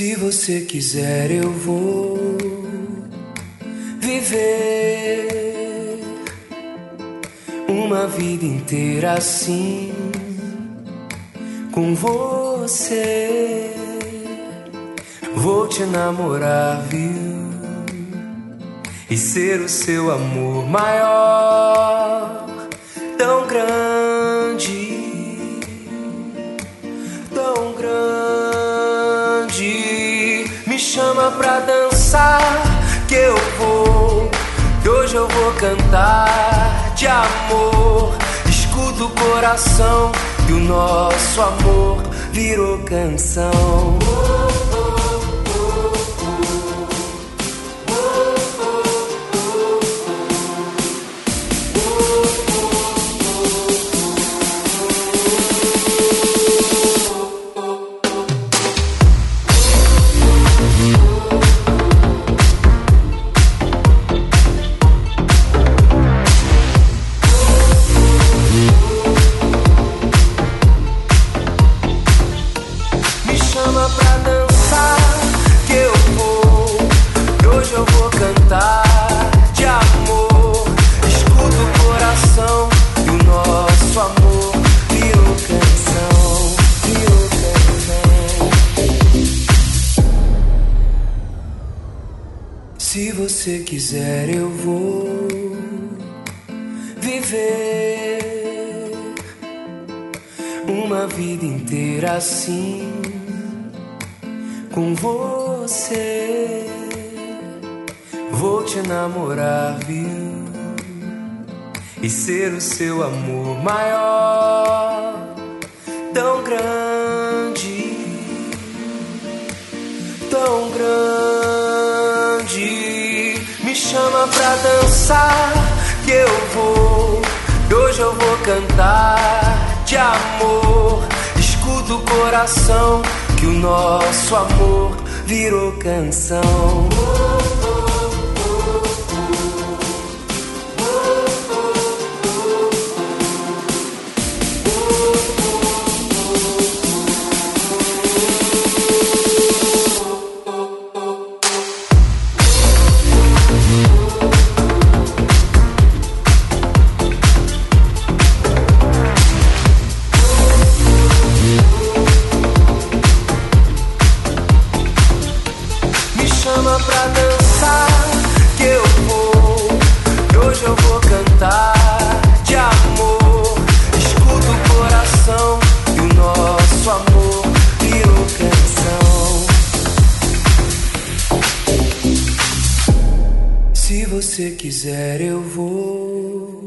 Se você quiser, eu vou viver uma vida inteira assim, com você. Vou te namorar, viu? E ser o seu amor maior, tão grande, tão grande. Me chama pra dançar, que eu vou, que hoje eu vou cantar de amor. Escuta o coração, que o nosso amor virou canção. Chama pra dançar, que eu vou, que hoje eu vou cantar de amor. Escuta o coração, e o nosso amor virou canção, virou canção. Se você quiser, eu vou viver uma vida inteira assim, com você. Vou te namorar, viu? E ser o seu amor maior, tão grande, tão grande. Me chama pra dançar, que eu vou, que hoje eu vou cantar de amor. Escuta o coração, que o nosso amor virou canção. Chama pra dançar, que eu vou, que hoje eu vou cantar de amor. Escuta o coração, e o nosso amor virou canção. Se você quiser, eu vou